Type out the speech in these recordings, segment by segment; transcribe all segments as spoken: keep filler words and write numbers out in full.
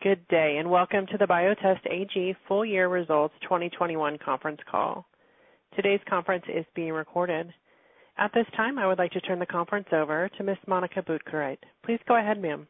Good day, and welcome to the Biotest A G Full Year Results twenty twenty-one conference call. Today's conference is being recorded. At this time, I would like to turn the conference over to Miss Monica Buttgereit. Please go ahead, ma'am.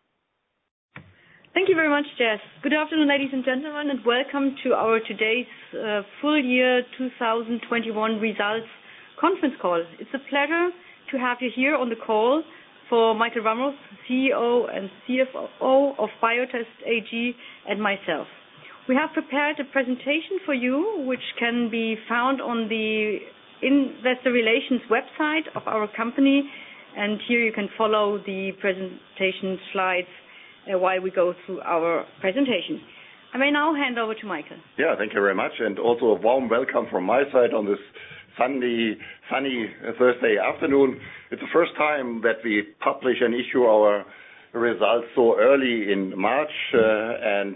Thank you very much, Jess. Good afternoon, ladies and gentlemen, and welcome to our today's uh, full year two thousand twenty-one results conference call. It's a pleasure to have you here on the call for Michael Ramos, C E O and C F O of Biotest A G, and myself. We have prepared a presentation for you, which can be found on the Investor Relations website of our company, and here you can follow the presentation slides uh, while we go through our presentation. I may now hand over to Michael. Yeah, thank you very much, and also a warm welcome from my side on this Sunday, sunny Thursday afternoon. It's the first time that we publish and issue our results so early in March, uh, and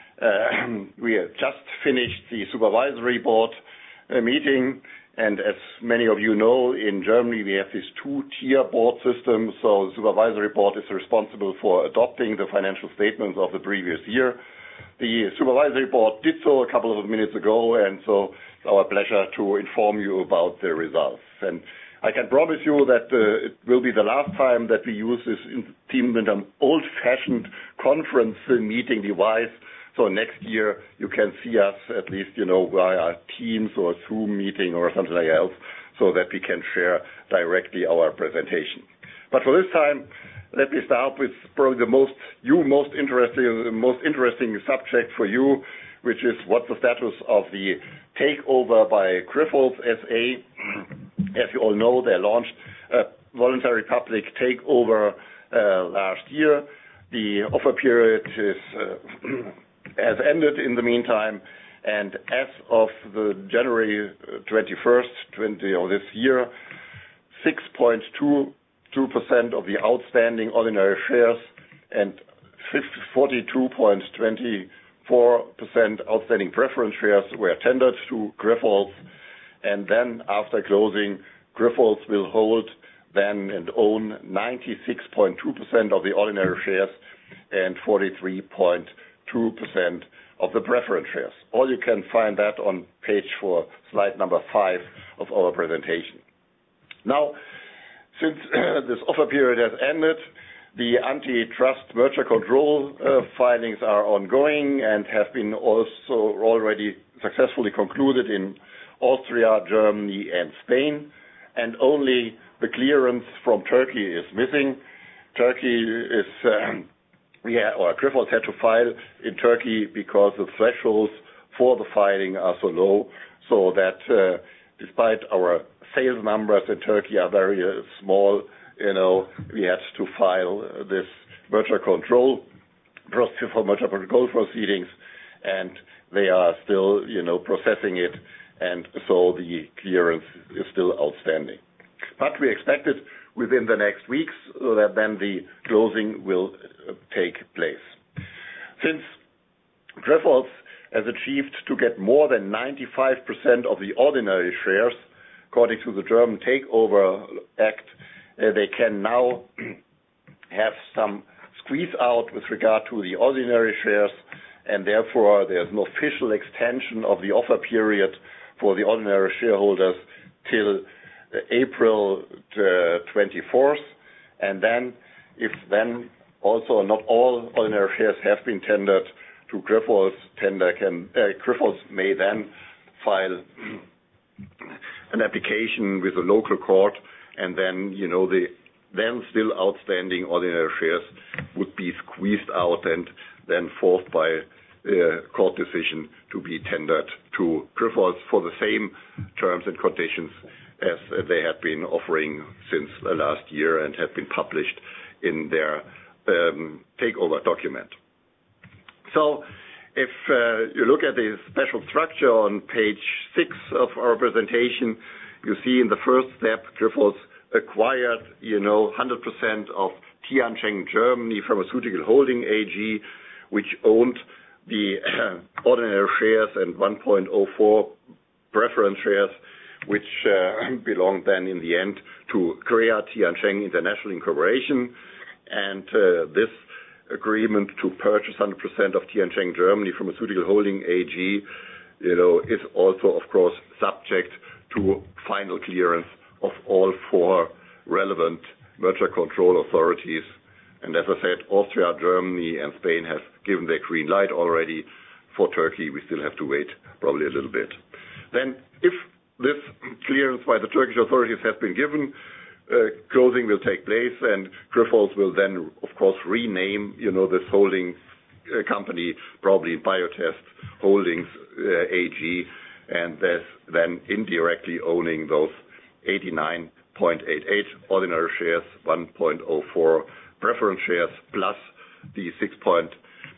uh, we have just finished the supervisory board uh, meeting. And as many of you know, in Germany we have this two-tier board system. So the supervisory board is responsible for adopting the financial statements of the previous year. The supervisory board did so a couple of minutes ago, and so it's our pleasure to inform you about the results. And I can promise you that uh, it will be the last time that we use this team in an old-fashioned conference meeting device. So next year you can see us at least, you know, via Teams or Zoom meeting or something like else, so that we can share directly our presentation. But for this time, let me start with probably the most you most interesting most interesting subject for you, which is what's the status of the takeover by Grifols S A. As you all know, they launched a voluntary public takeover uh, last year. The offer period is uh, has ended in the meantime, and as of the January twenty-first, twenty of this year, six point two two percent of the outstanding ordinary shares and forty-two point two four percent outstanding preference shares were tendered to Grifols, and then after closing, Grifols will hold then and own ninety-six point two percent of the ordinary shares and forty-three point two percent of the preference shares. All you can find that on page four, slide number five of our presentation. Now, since uh, this offer period has ended, the antitrust merger control uh, filings are ongoing and have been also already successfully concluded in Austria, Germany, and Spain, and only the clearance from Turkey is missing. Turkey is, um, yeah, or Grifols had to file in Turkey because the thresholds for the filing are so low, so that uh, despite our sales numbers in Turkey are very uh, small, you know, we had to file this merger control for merger control proceedings, and they are still, you know, processing it, and so the clearance is still outstanding. But we expect it within the next weeks, so that then the closing will take place. Since Grifols has achieved to get more than ninety-five percent of the ordinary shares, according to the German Takeover Act, uh, they can now have some squeeze out with regard to the ordinary shares, and therefore there's an official extension of the offer period for the ordinary shareholders till uh, April twenty-fourth, and then if then also not all ordinary shares have been tendered to Grifols, tender can uh, Grifols may then file an application with a local court, and then, you know, the then still outstanding ordinary shares would be squeezed out and then forced by uh, court decision to be tendered to Grifols for the same terms and conditions as uh, they had been offering since uh, last year and had been published in their um, takeover document. So if uh, you look at the special structure on page six of our presentation, you see in the first step, Grifols acquired, you know, one hundred percent of Tiancheng Germany Pharmaceutical Holding A G, which owned the uh, ordinary shares and one point zero four preference shares, which uh, belonged then in the end to Korea Tiancheng International Incorporation. And uh, this agreement to purchase one hundred percent of Tiancheng Germany Pharmaceutical Holding A G, you know, is also, of course, subject to final clearance of all four relevant merger control authorities. And as I said, Austria, Germany, and Spain have given their green light already. For Turkey, we still have to wait probably a little bit. Then, if this clearance by the Turkish authorities has been given, uh, closing will take place, and Grifols will then, of course, rename, you know, this holding uh, company, probably Biotest Holdings uh, A G, and there's then indirectly owning those eighty-nine point eight eight ordinary shares, one point zero four preference shares, plus the six point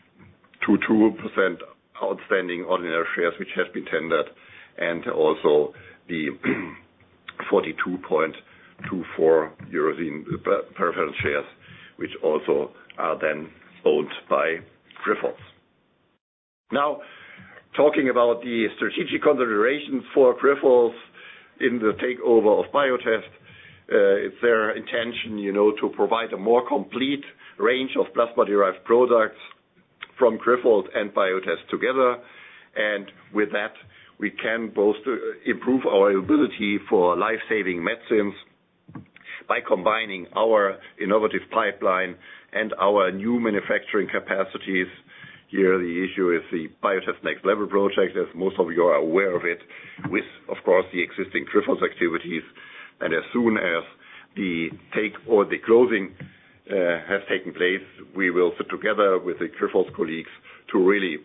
two two percent outstanding ordinary shares which has been tendered, and also the forty-two point two four euros in preference shares, which also are then owned by Grifols. Now, talking about the strategic considerations for Grifols in the takeover of Biotest, uh, it's their intention, you know, to provide a more complete range of plasma-derived products from Grifols and Biotest together, and with that we can both improve our ability for life-saving medicines by combining our innovative pipeline and our new manufacturing capacities. Here the issue is the Biotest Next Level project, as most of you are aware of it, with, of course, the existing Grifols activities. And as soon as the take or the closing uh, has taken place, we will sit together with the Grifols colleagues to really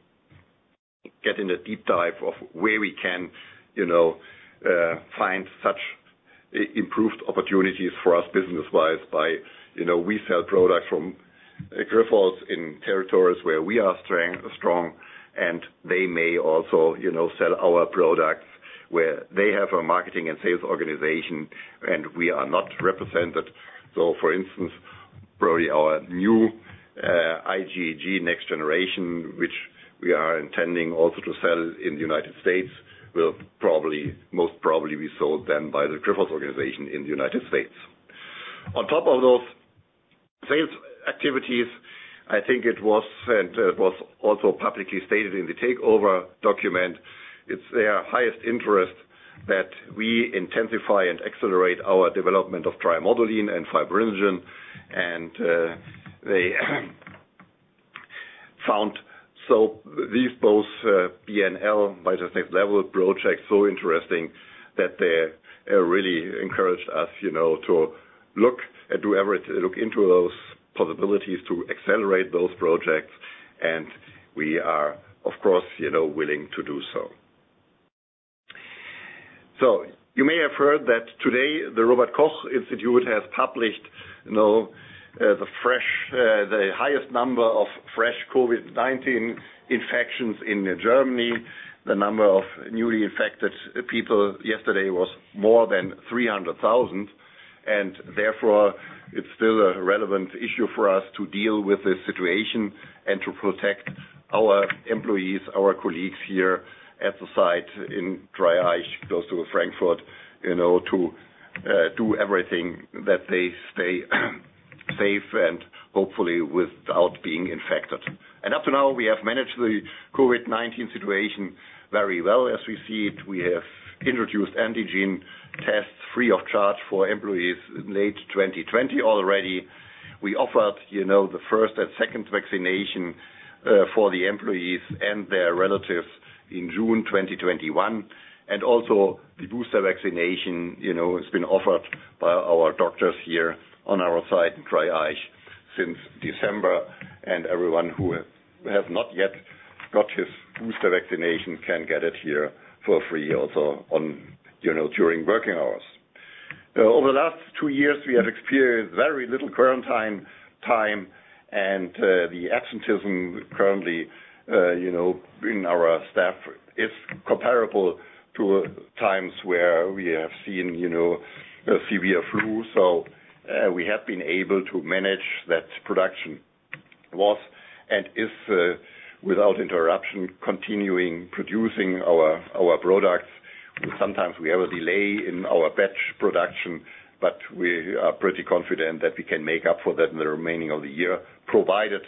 get in a deep dive of where we can, you know, uh, find such improved opportunities for us business-wise by, you know, we sell products from Grifols in territories where we are strong, and they may also, you know, sell our products where they have a marketing and sales organization and we are not represented. So, for instance, probably our new uh, I G G next generation, which we are intending also to sell in the United States, will probably, most probably be sold then by the Grifols organization in the United States. On top of those sales activities, I think it was, and it was also publicly stated in the takeover document, it's their highest interest that we intensify and accelerate our development of trimodulin and fibrinogen, and uh, they found so these both uh, B N L, Biotest Next Level projects, so interesting that they uh, really encouraged us, you know, to look and do everything, look into those possibilities to accelerate those projects, and we are, of course, you know, willing to do so. So you may have heard that today the Robert Koch Institute has published, you know, uh, the fresh, uh, the highest number of fresh COVID nineteen infections in Germany. The number of newly infected people yesterday was more than three hundred thousand, and therefore it's still a relevant issue for us to deal with this situation and to protect our employees, our colleagues here at the site in Dreieich, close to Frankfurt, you know, to uh, do everything that they stay safe and hopefully without being infected. And up to now, we have managed the COVID nineteen situation very well. As we see it, we have introduced antigen tests free of charge for employees in late twenty twenty already. We offered, you know, the first and second vaccination uh, for the employees and their relatives in June twenty twenty-one, and also the booster vaccination, you know, has been offered by our doctors here on our site in Dreieich since December, and everyone who has not yet got his booster vaccination can get it here for free also on, you know, during working hours. Uh, over the last two years, we have experienced very little quarantine time, and uh, the absenteeism currently, uh, you know, in our staff is comparable to times where we have seen, you know, a severe flu. So uh, we have been able to manage that production was and is uh, without interruption continuing producing our our products. Sometimes we have a delay in our batch production, but we are pretty confident that we can make up for that in the remaining of the year, provided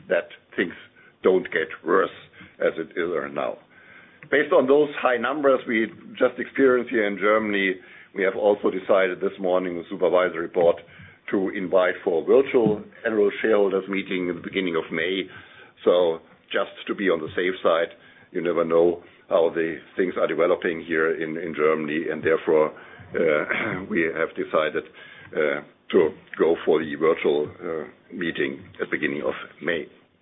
that things don't get worse as it is now. Based on those high numbers we just experienced here in Germany, we have also decided this morning, the supervisory board, to invite for a virtual annual shareholders meeting in the beginning of May. So just to be on the safe side, you never know how the things are developing here in, in Germany, and therefore uh, we have decided uh, to go for the virtual uh, meeting at the beginning of May.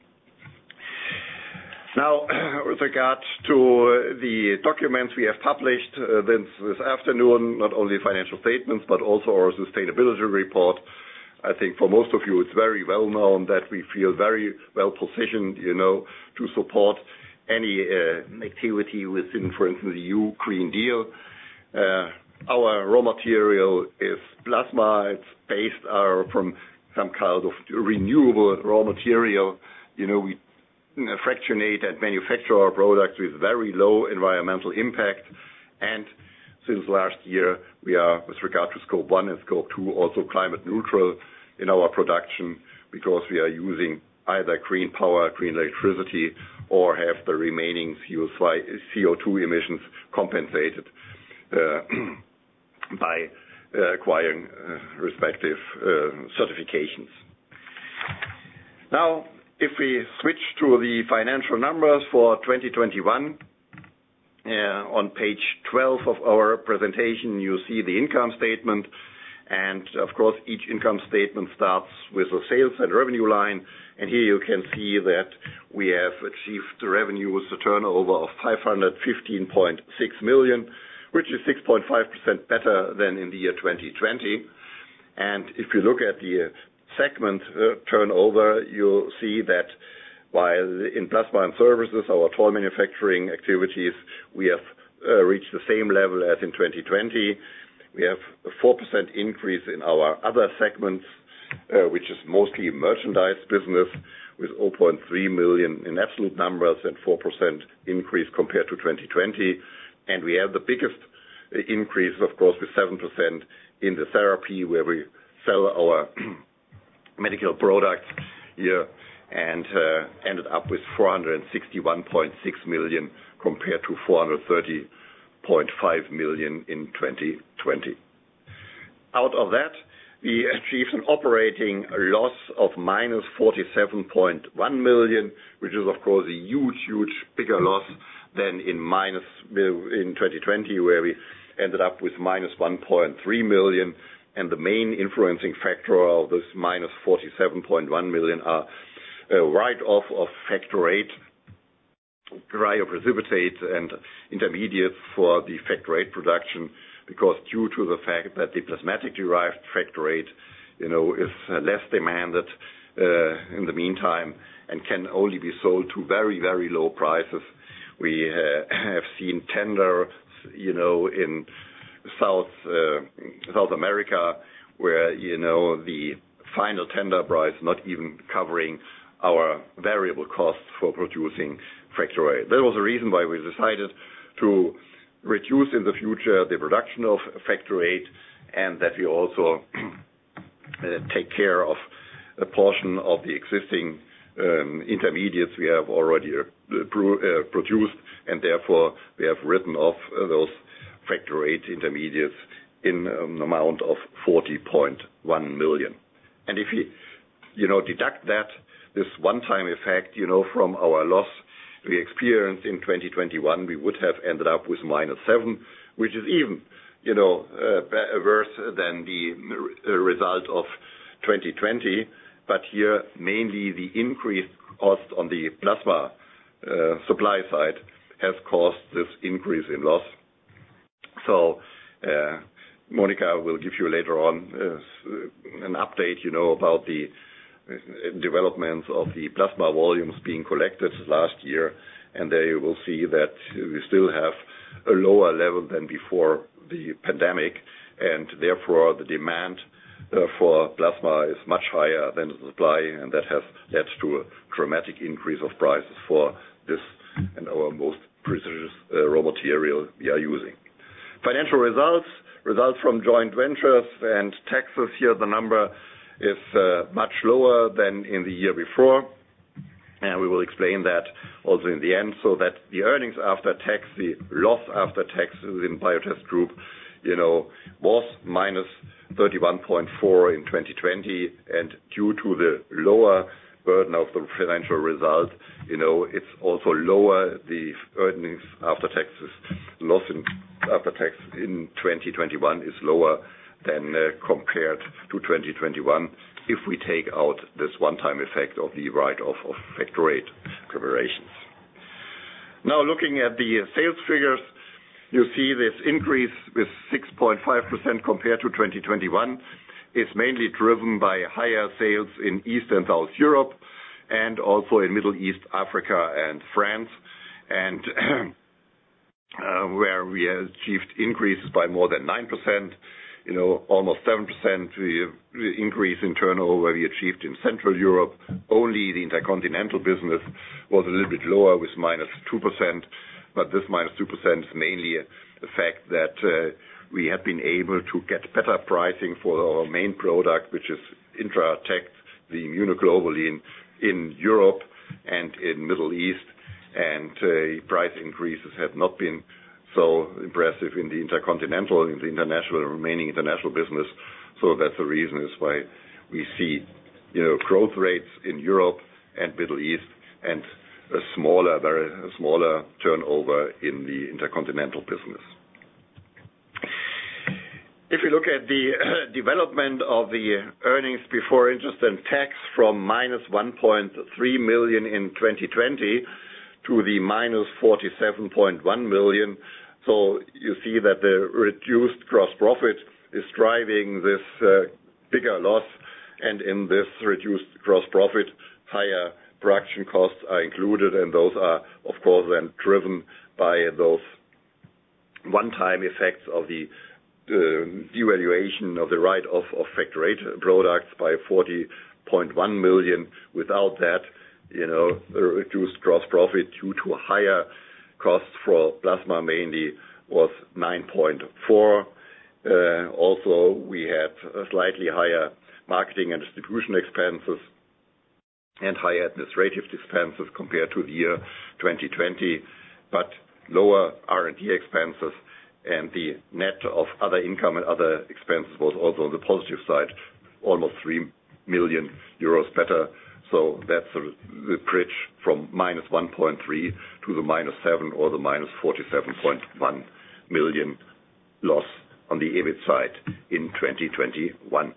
Now, with regard to the documents we have published uh, this, this afternoon, not only financial statements, but also our sustainability report, I think for most of you it's very well known that we feel very well positioned, you know, to support any uh, activity within, for instance, the E U Green Deal. Uh, our raw material is plasma. It's based uh, from some kind of renewable raw material. You know, we fractionate and manufacture our products with very low environmental impact. And since last year, we are, with regard to scope one and scope two, also climate neutral in our production because we are using either green power, green electricity, or have the remaining C O two emissions compensated uh, by uh, acquiring uh, respective uh, certifications. Now, if we switch to the financial numbers for twenty twenty-one, uh, on page twelve of our presentation, you see the income statement. And, of course, each income statement starts with a sales and revenue line. And here you can see that we have achieved the revenue with a turnover of five hundred fifteen point six million, which is six point five percent better than in the year twenty twenty. And if you look at the segment uh, turnover, you'll see that while in plasma and services, our toll manufacturing activities, we have uh, reached the same level as in twenty twenty. We have a four percent increase in our other segments, uh, which is mostly merchandise business, with zero point three million in absolute numbers and four percent increase compared to twenty twenty. And we have the biggest increase, of course, with seven percent in the therapy, where we sell our medical products here, and uh, ended up with four hundred sixty-one point six million compared to four hundred thirty point five million in twenty twenty. Out of that, we achieved an operating loss of minus forty-seven point one million, which is, of course, a huge, huge bigger loss than in minus in twenty twenty, where we ended up with minus one point three million. And the main influencing factor of this minus forty-seven point one million are a write-off of factor eight, cryoprecipitate and intermediates for the factor eight production, because due to the fact that the plasmatic-derived factor eight, you know, is less demanded uh, in the meantime and can only be sold to very, very low prices, we uh, have seen tenders, you know, in South uh, South America, where, you know, the final tender price not even covering our variable costs for producing factor eight. That was the reason why we decided to reduce in the future the production of factor eight, and that we also uh, take care of a portion of the existing um, intermediates we have already uh, pro- uh, produced, and therefore we have written off uh, those factor eight intermediates in an amount of forty point one million. And if we, you know, deduct that, this one-time effect, you know, from our loss we experienced in twenty twenty-one, we would have ended up with minus seven, which is even, you know, uh, worse than the uh, result of twenty twenty. But here, mainly the increased cost on the plasma uh, supply side has caused this increase in loss. So, uh, Monica will give you later on uh, an update, you know, about the developments of the plasma volumes being collected last year, and there you will see that we still have a lower level than before the pandemic, and therefore the demand uh, for plasma is much higher than the supply, and that has led to a dramatic increase of prices for this and our most precious uh, raw material we are using. Financial results, results from joint ventures and taxes. Here the number is uh, much lower than in the year before. And we will explain that also in the end, so that the earnings after tax, the loss after tax within Biotest Group, you know, was minus thirty-one point four in twenty twenty, and due to the lower burden of the financial result, you know, it's also lower. The earnings after taxes, loss in, after tax in twenty twenty-one is lower than uh, compared to twenty twenty-one. If we take out this one-time effect of the write-off of factor rate preparations. Now looking at the sales figures, you see this increase with six point five percent compared to twenty twenty-one is mainly driven by higher sales in East and South Europe and also in Middle East, Africa and France, and uh, where we achieved increases by more than nine percent. You know, almost seven percent increase in turnover we achieved in Central Europe. Only the intercontinental business was a little bit lower with minus two percent, but this minus two percent is mainly the fact that uh, we have been able to get better pricing for our main product, which is Intratect, the immunoglobulin, in Europe and in Middle East, and uh, price increases have not been so impressive in the intercontinental, in the international, remaining international business. So that's the reason is why we see, you know, growth rates in Europe and Middle East and a smaller, very a smaller turnover in the intercontinental business. If you look at the uh, development of the earnings before interest and tax from minus one point three million in twenty twenty to the minus forty-seven point one million, so you see that the reduced gross profit is driving this uh, bigger loss, and in this reduced gross profit, higher production costs are included, and those are, of course, then driven by those one-time effects of the uh, devaluation of the write-off of factor rate products by forty point one million. Without that, you know, the reduced gross profit due to higher costs for plasma mainly was nine point four. Uh, also, we had slightly higher marketing and distribution expenses and higher administrative expenses compared to the year twenty twenty, but lower R and D expenses, and the net of other income and other expenses was also on the positive side, almost three million euros better. So that's the, the bridge from minus one point three to the minus seven or the minus forty-seven point one million loss on the EBIT side in twenty twenty-one.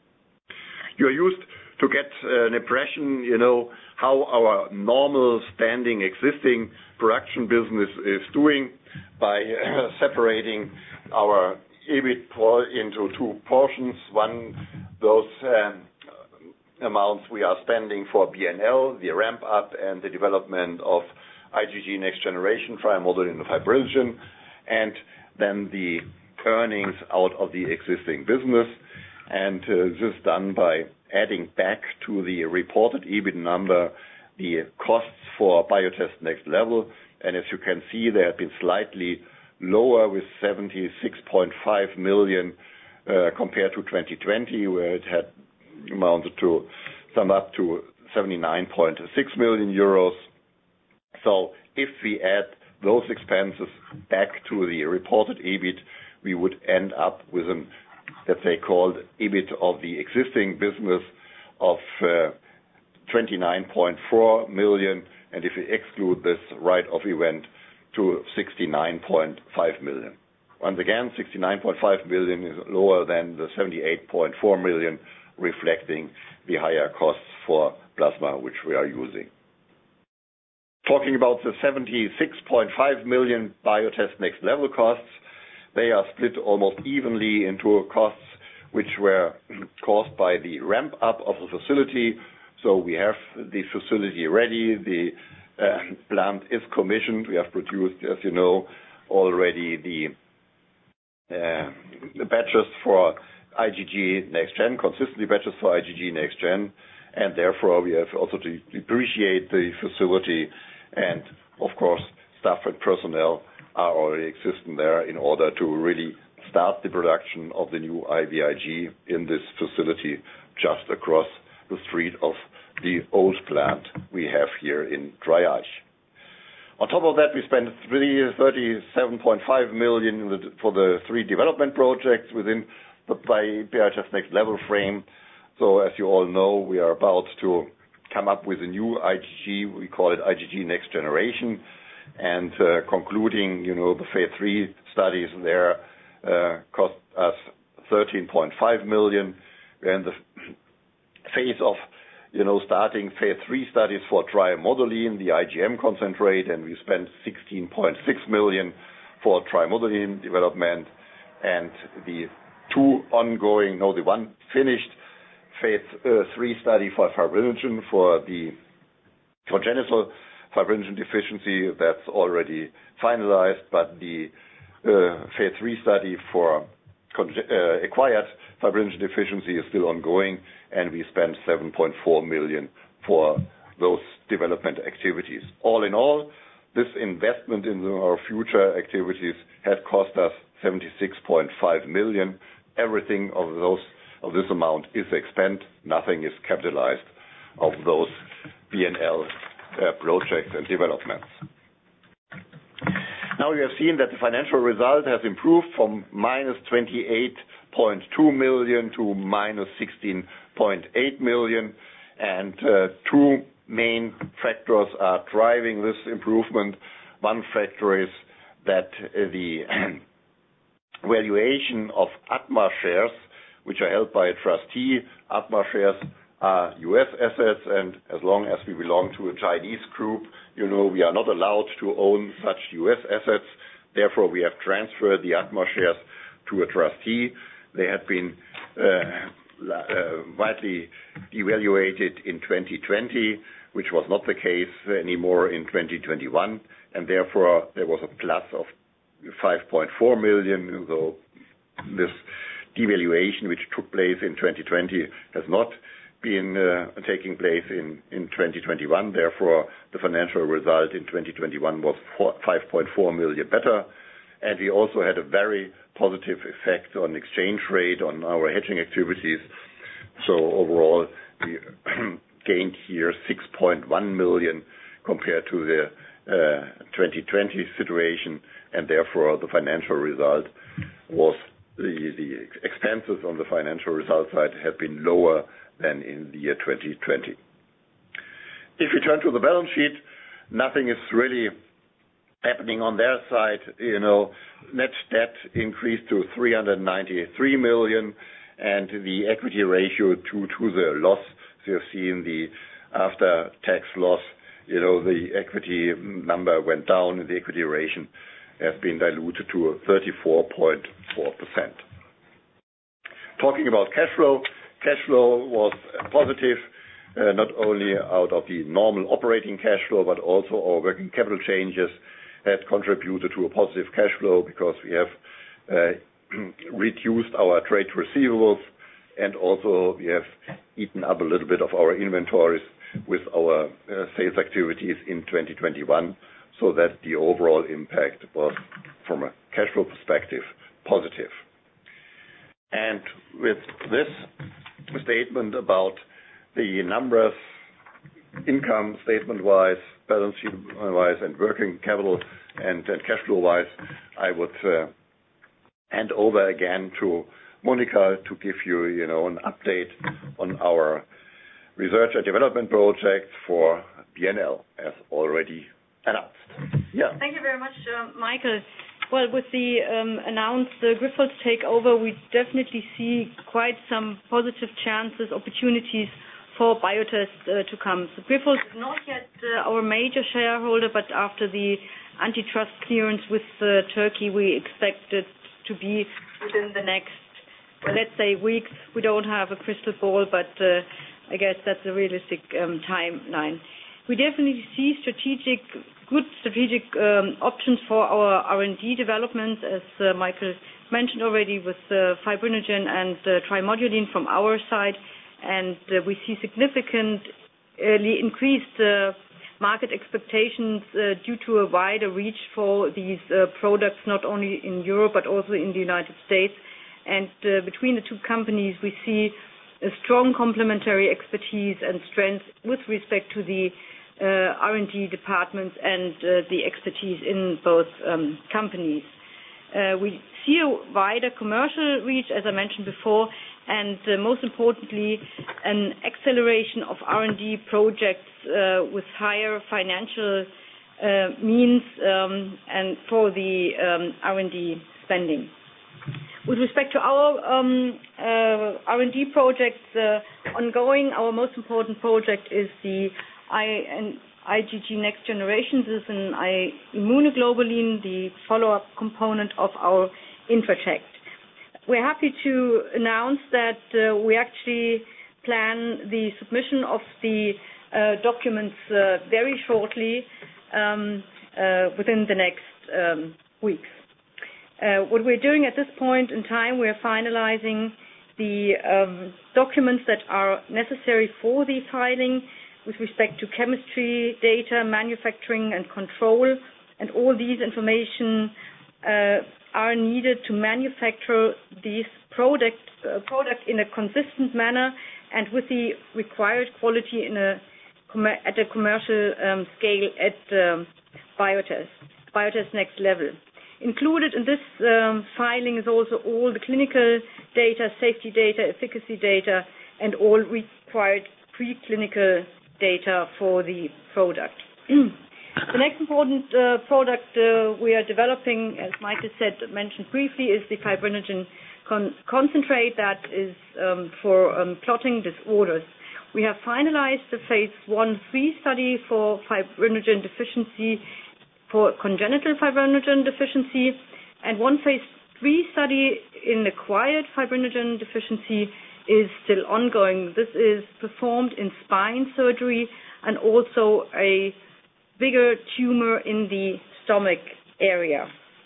You're used to get an impression, you know, how our normal standing existing production business is doing by uh, separating our EBIT into two portions. One, those um, amounts we are spending for B N L, the ramp up and the development of IgG next generation trimodulin fibrinogen, and then the earnings out of the existing business. And uh, this is done by adding back to the reported EBIT number the costs for Biotest Next Level. And as you can see, they have been slightly lower with seventy-six point five million uh, compared to twenty twenty, where it had amounted to sum up to seventy-nine point six million euros. So if we add those expenses back to the reported EBIT, we would end up with an, let's say, called EBIT of the existing business of uh, twenty-nine point four million, and if we exclude this write-off event, to sixty-nine point five million. Once again, sixty-nine point five million is lower than the seventy-eight point four million, reflecting the higher costs for plasma which we are using. Talking about the seventy-six point five million Biotest Next Level costs, they are split almost evenly into costs which were caused by the ramp up of the facility. So we have the facility ready, the uh, plant is commissioned, we have produced, as you know, already the, uh, the batches for IgG Next Gen, consistently batches for IgG Next Gen, and therefore we have also to depreciate the facility, and of course staff and personnel are already existing there in order to really start the production of the new I V I G in this facility just across the street of the old plant we have here in Dreieich. On top of that, we spent thirty-seven point five million for the three development projects within the B A S F Next Level frame. So as you all know, we are about to come up with a new I G G. We call it I G G Next Generation. And uh, concluding, you know, the phase three studies there uh, cost us thirteen point five million. We're in the phase of, you know, starting phase three studies for trimodulin, the I G M concentrate, and we spent sixteen point six million for trimodulin development, and the two ongoing, no, the one finished phase uh, three study for fibrinogen for the congenital fibrinogen deficiency, that's already finalized, but the uh, phase three study for uh, acquired fibrinogen deficiency is still ongoing, and we spent seven point four million for those development activities. All in all, this investment in our future activities had cost us seventy-six point five million. Everything of those of this amount is expensed. Nothing is capitalized of those P and L uh, projects and developments. Now you have seen that the financial result has improved from minus twenty-eight point two million to minus sixteen point eight million, and uh, two main factors are driving this improvement. One factor is that uh, the valuation of ATMA shares, which are held by a trustee. ATMA shares are U S assets, and as long as we belong to a Chinese group, you know, we are not allowed to own such U S assets. Therefore, we have transferred the ATMA shares to a trustee. They had been uh, uh, widely devaluated in twenty twenty, which was not the case anymore in twenty twenty-one, and therefore there was a plus of five point four million. So this devaluation which took place in twenty twenty has not been uh, taking place in, in twenty twenty-one. Therefore, the financial result in twenty twenty-one was five point four million better. And we also had a very positive effect on exchange rate on our hedging activities. So overall, we gained here six point one million compared to the uh, twenty twenty situation, and therefore the financial result was the, the expenses on the financial result side have been lower than in the year twenty twenty. If we turn to the balance sheet, nothing is really happening on their side. You know, net debt increased to three hundred ninety-three million, and the equity ratio to to the loss. So you've seen the after-tax loss. You know, the equity number went down, and the equity ratio has been diluted to thirty-four point four percent. Talking about cash flow, cash flow was positive, uh, not only out of the normal operating cash flow, but also our working capital changes had contributed to a positive cash flow because we have uh, reduced our trade receivables, and also we have eaten up a little bit of our inventories with our uh, sales activities in twenty twenty-one, so that the overall impact was, from a cash flow perspective, positive. And with this statement about the numbers, income statement-wise, balance sheet-wise, and working capital and, and cash flow-wise, I would uh, hand over again to Monika to give you, you know, an update on our research and development projects for B N L, as already announced. Yeah. Thank you very much, uh, Michael. Well, with the um, announced uh, Grifols takeover, we definitely see quite some positive chances, opportunities for Biotest uh, to come. So Grifols is not yet uh, our major shareholder, but after the antitrust clearance with uh, Turkey, we expect it to be within the next, well, let's say, weeks. We don't have a crystal ball, but uh, I guess that's a realistic um, timeline. We definitely see strategic, good strategic um, options for our R and D development, as uh, Michael mentioned already, with uh, fibrinogen and uh, trimodulin from our side, and uh, we see significantly increased uh, market expectations uh, due to a wider reach for these uh, products, not only in Europe but also in the United States. And uh, between the two companies, we see a strong complementary expertise and strength with respect to the uh, R and D departments and uh, the expertise in both um, companies. Uh, we see a wider commercial reach, as I mentioned before, and uh, most importantly, an acceleration of R and D projects uh, with higher financial uh, means um, and for the um, R and D spending. With respect to our um, uh, R and D projects uh, ongoing, our most important project is the I- IgG Next Generation. This is an immunoglobulin, the follow-up component of our Intratect. We're happy to announce that uh, we actually plan the submission of the uh, documents uh, very shortly um, uh, within the next um, weeks. Uh, what we're doing at this point in time, we're finalizing the um, documents that are necessary for the filing with respect to chemistry, data, manufacturing, and control, and all these information uh, are needed to manufacture these product, uh, product in a consistent manner and with the required quality in a, at a commercial um, scale at um, Biotest, Biotest Next Level. Included in this um, filing is also all the clinical data, safety data, efficacy data, and all required preclinical data for the product. The next important uh, product uh, we are developing, as Michael said, mentioned briefly, is the fibrinogen con- concentrate that is um, for um, clotting disorders. We have finalized the phase one three study for fibrinogen deficiency, for congenital fibrinogen deficiency, and one phase three study in acquired fibrinogen deficiency is still ongoing. This is performed in spine surgery and also a bigger tumor in the stomach area.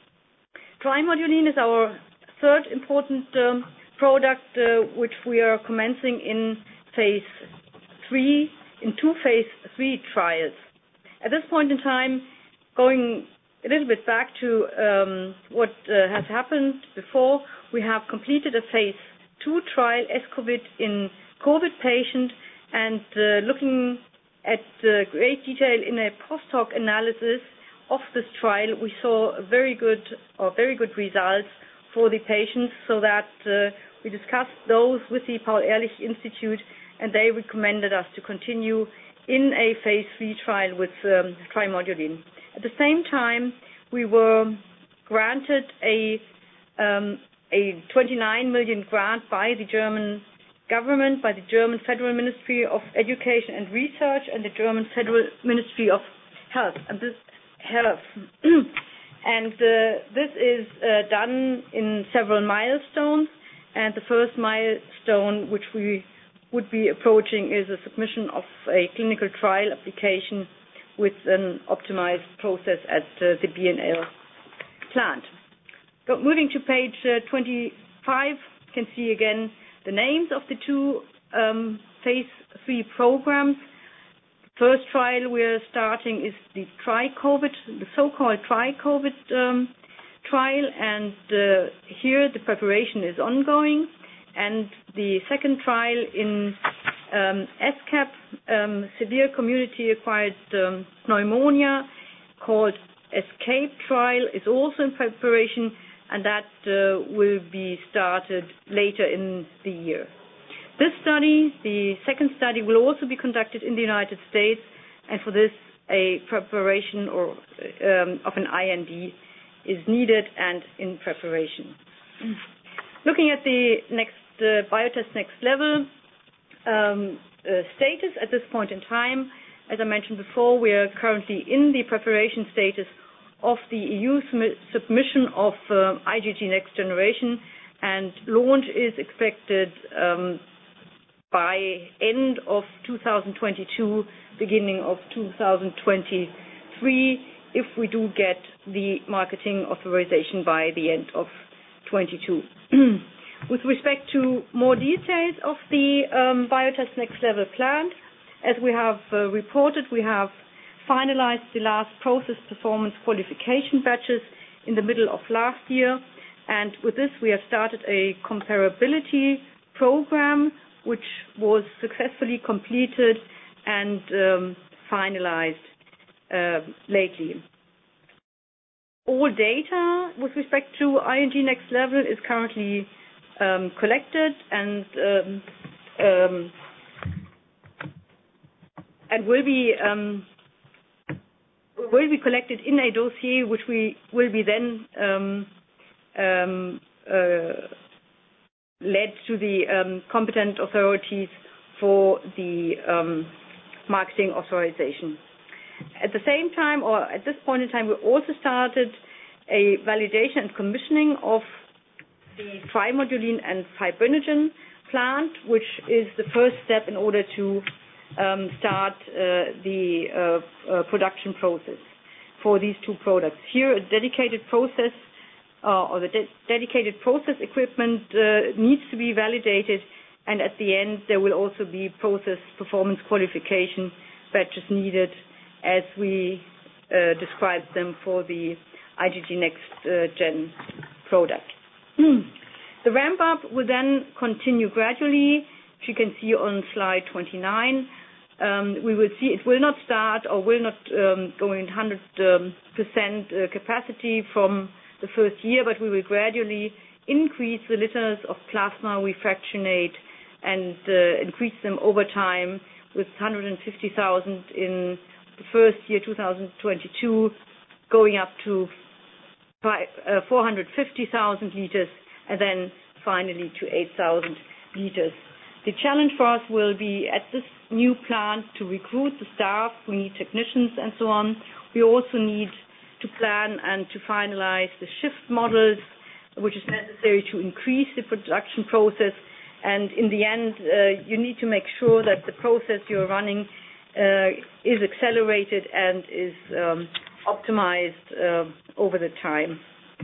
Trimodulin is our third important um, product, uh, which we are commencing in phase three, in two phase three trials. At this point in time, going a little bit back to um, what uh, has happened before, we have completed a phase two trial, ESCOVID, in COVID patient, and uh, looking at uh, great detail in a post-hoc analysis of this trial, we saw very good or very good results for the patients, so that uh, we discussed those with the Paul-Ehrlich Institute, and they recommended us to continue in a phase three trial with um, trimodulin. At the same time, we were granted a um, a twenty-nine million grant by the German government, by the German Federal Ministry of Education and Research and the German Federal Ministry of Health. And this health, and uh, this is uh, done in several milestones. And the first milestone, which we would be approaching, is a submission of a clinical trial application with an optimized process at uh, the B N L plant. Go, moving to page uh, twenty-five, you can see again the names of the two um, phase three programs. The first trial we are starting is the tri-COVID, the so-called tri-COVID um, trial, and uh, here the preparation is ongoing. And the second trial in um, S C A P, um, severe community-acquired um, pneumonia, called ESCAPE trial, is also in preparation, and that uh, will be started later in the year. This study, the second study, will also be conducted in the United States, and for this a preparation or um, of an I N D is needed and in preparation. Looking at the next uh, Biotest Next Level um, uh, status at this point in time, as I mentioned before, we are currently in the preparation status of the E U submission of uh, IgG Next Generation, and launch is expected um, by end of two thousand twenty-two, beginning of two thousand twenty-three, if we do get the marketing authorization by the end of twenty-two. With respect to more details of the um, Biotest Next Level plan, as we have uh, reported, we have finalized the last process performance qualification batches in the middle of last year, and with this we have started a comparability program which was successfully completed and um, finalized uh, lately. All data with respect to I N G Next Level is currently um, collected and um, um, and will be um, will be collected in a dossier, which we will be then um, um, uh, led to the um, competent authorities for the um, marketing authorization. At the same time, or at this point in time, we also started a validation and commissioning of the trimodulin and fibrinogen plant, which is the first step in order to um, start uh, the uh, uh, production process for these two products. Here, a dedicated process uh, or the de- dedicated process equipment uh, needs to be validated, and at the end, there will also be process performance qualification batches needed, as we uh, described them for the I G G Next uh, Gen product. The ramp-up will then continue gradually. As you can see on slide twenty-nine, um, we will see it will not start or will not um, go in one hundred percent uh, capacity from the first year, but we will gradually increase the liters of plasma we fractionate and uh, increase them over time with one hundred fifty thousand in the first year, two thousand twenty-two, going up to four hundred fifty thousand liters, and then finally to eight thousand liters. The challenge for us will be at this new plant to recruit the staff. We need technicians and so on. We also need to plan and to finalize the shift models, which is necessary to increase the production process. And in the end, uh, you need to make sure that the process you're running uh, is accelerated and is um, optimized uh, over the time.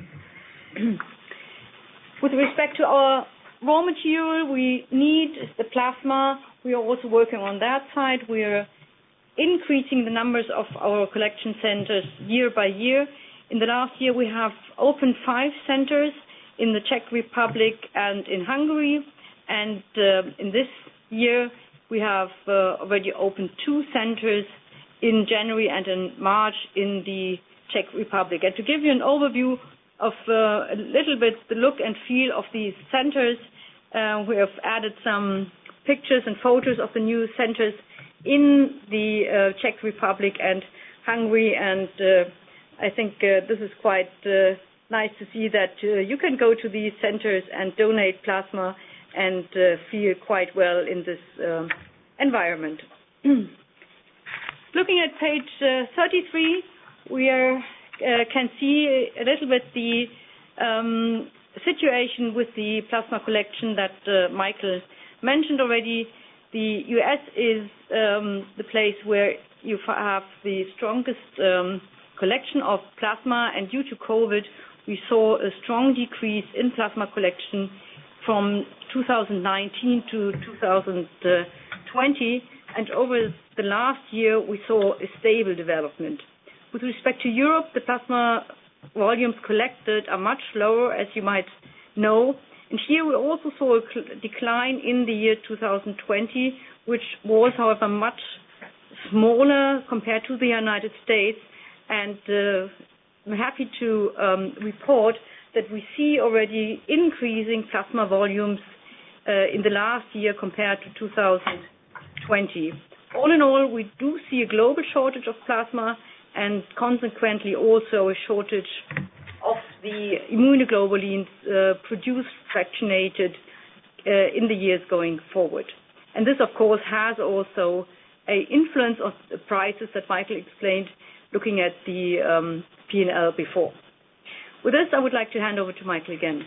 With respect to our raw material, we need the plasma. We are also working on that side. We are increasing the numbers of our collection centers year by year. In the last year, we have opened five centers in the Czech Republic and in Hungary. And uh, in this year, we have uh, already opened two centers in January and in March in the Czech Republic. And to give you an overview of uh, a little bit the look and feel of these centers, uh, we have added some pictures and photos of the new centers in the uh, Czech Republic and Hungary. And uh, I think uh, this is quite uh, nice to see that uh, you can go to these centers and donate plasma and uh, feel quite well in this uh, environment. Looking at page uh, thirty-three, we are, uh, can see a little bit the um, situation with the plasma collection that uh, Michael mentioned already. The U S is um, the place where you have the strongest um, collection of plasma, and due to COVID, we saw a strong decrease in plasma collection from two thousand nineteen to two thousand twenty, and over the last year we saw a stable development. With respect to Europe, the plasma volumes collected are much lower, as you might know, and here we also saw a decline in the year two thousand twenty, which was, however, much smaller compared to the United States, and uh, I'm happy to um, report that we see already increasing plasma volumes uh, in the last year compared to two thousand twenty. All in all, we do see a global shortage of plasma and consequently also a shortage of the immunoglobulins uh, produced fractionated uh, in the years going forward. And this, of course, has also an influence on the prices that Michael explained looking at the um, P and L before. With this, I would like to hand over to Michael again.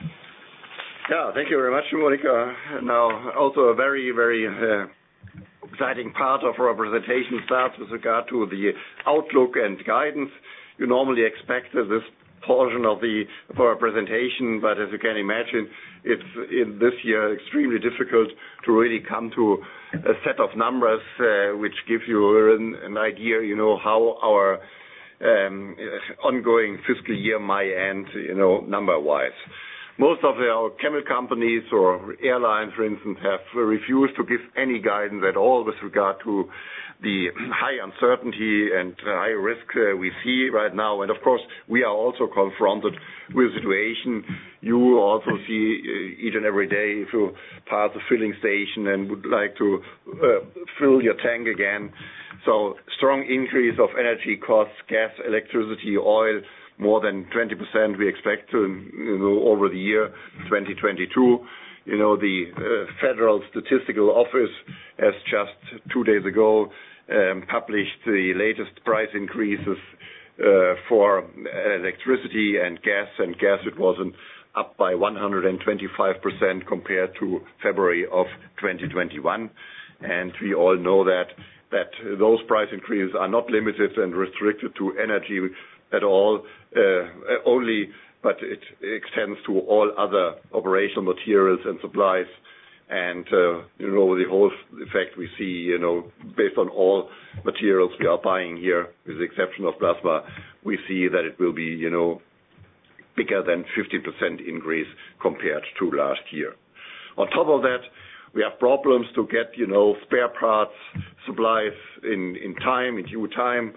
Yeah, thank you very much, Monika. Now, also a very, very uh, exciting part of our presentation starts with regard to the outlook and guidance. You normally expect this portion of the of our presentation, but as you can imagine, it's in this year extremely difficult to really come to a set of numbers uh, which give you an, an idea, you know, how our Um, ongoing fiscal year might end, you know, number-wise. most of our chemical companies or airlines, for instance, have refused to give any guidance at all with regard to the high uncertainty and high risk uh, we see right now. And of course, we are also confronted with a situation. You also see uh, each and every day if you pass a filling station and would like to uh, fill your tank again. So strong increase of energy costs, gas, electricity, oil, more than twenty percent we expect to, you know, over the year twenty twenty-two. You know, the uh, Federal Statistical Office has just two days ago um, published the latest price increases uh, for electricity and gas, and gas it was an up by one hundred twenty-five percent compared to February of twenty twenty-one. And we all know that that those price increases are not limited and restricted to energy at all, uh, only, but it extends to all other operational materials and supplies. And, uh, you know, the whole effect we see, you know, based on all materials we are buying here, with the exception of plasma, we see that it will be, you know, bigger than fifty percent increase compared to last year. On top of that, we have problems to get, you know, spare parts, supplies in, in time, in due time.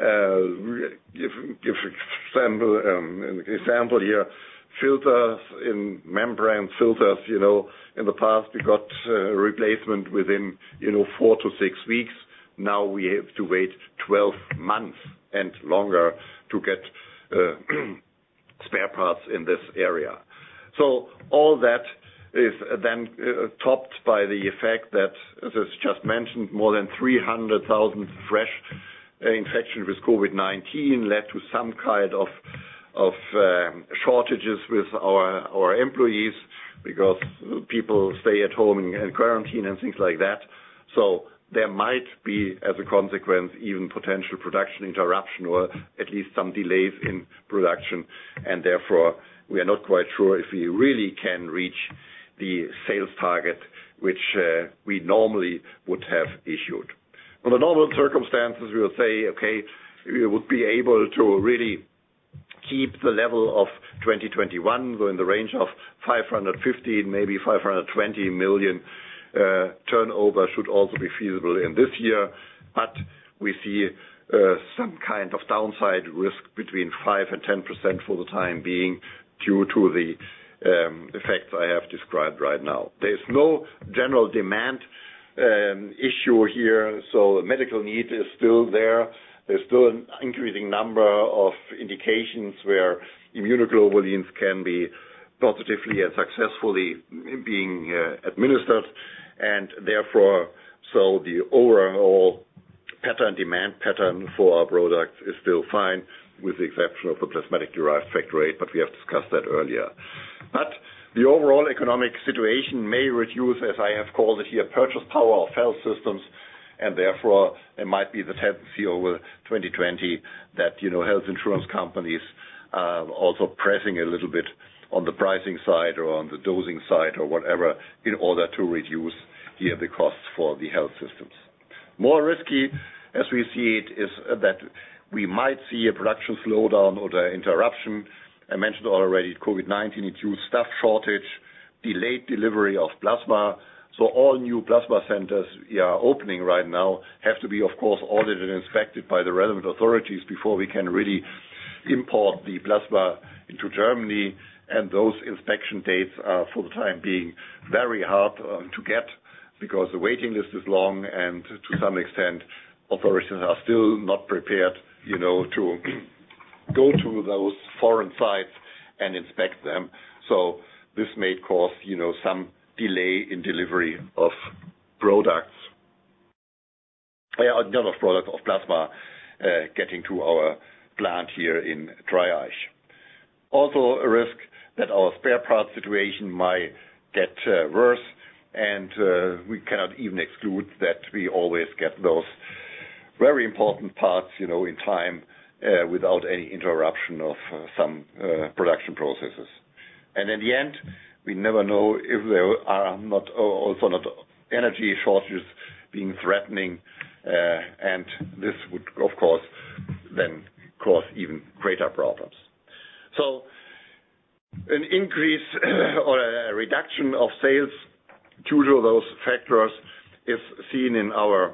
Uh, give, give example, um, an example here, filters in membrane filters, you know, in the past we got uh, replacement within, you know, four to six weeks. Now we have to wait twelve months and longer to get uh, spare parts in this area. So all that is then uh, topped by the effect that, as I just mentioned, more than three hundred thousand fresh uh, infections with COVID nineteen led to some kind of of um, shortages with our our employees because people stay at home in, in quarantine and things like that. So there might be, as a consequence, even potential production interruption or at least some delays in production, and therefore we are not quite sure if we really can reach the sales target which uh, we normally would have issued. Under normal circumstances, we will say, okay, we would be able to really keep the level of twenty twenty-one, so in the range of five hundred fifteen, maybe five hundred twenty million uh, turnover should also be feasible in this year, but we see uh, some kind of downside risk between five and ten percent for the time being due to the Um, effects I have described right now. There is no general demand um, issue here, so medical need is still there. There's still an increasing number of indications where immunoglobulins can be positively and successfully being uh, administered, and therefore, so the overall pattern, demand pattern for our products is still fine, with the exception of the plasmatic-derived factor eight, but we have discussed that earlier. But the overall economic situation may reduce, as I have called it here, purchase power of health systems, and therefore there might be the tendency over twenty twenty that, you know, health insurance companies are also pressing a little bit on the pricing side or on the dosing side or whatever in order to reduce here the costs for the health systems. More risky, as we see it, is that we might see a production slowdown or an interruption. I mentioned already COVID nineteen-induced staff shortage, delayed delivery of plasma. So all new plasma centers we are opening right now have to be, of course, audited and inspected by the relevant authorities before we can really import the plasma into Germany. And those inspection dates are, for the time being, very hard uh, to get because the waiting list is long, and to some extent, authorities are still not prepared, you know, to go to those foreign sites and inspect them. So this may cause, you know, some delay in delivery of products, uh, not of products, of plasma uh, getting to our plant here in Dreieich. Also a risk that our spare parts situation might get uh, worse, and uh, we cannot even exclude that we always get those very important parts, you know, in time uh, without any interruption of uh, some uh, production processes. And in the end, we never know if there are not also not energy shortages being threatening, uh, and this would, of course, then cause even greater problems. So an increase or a reduction of sales due to those factors is seen in our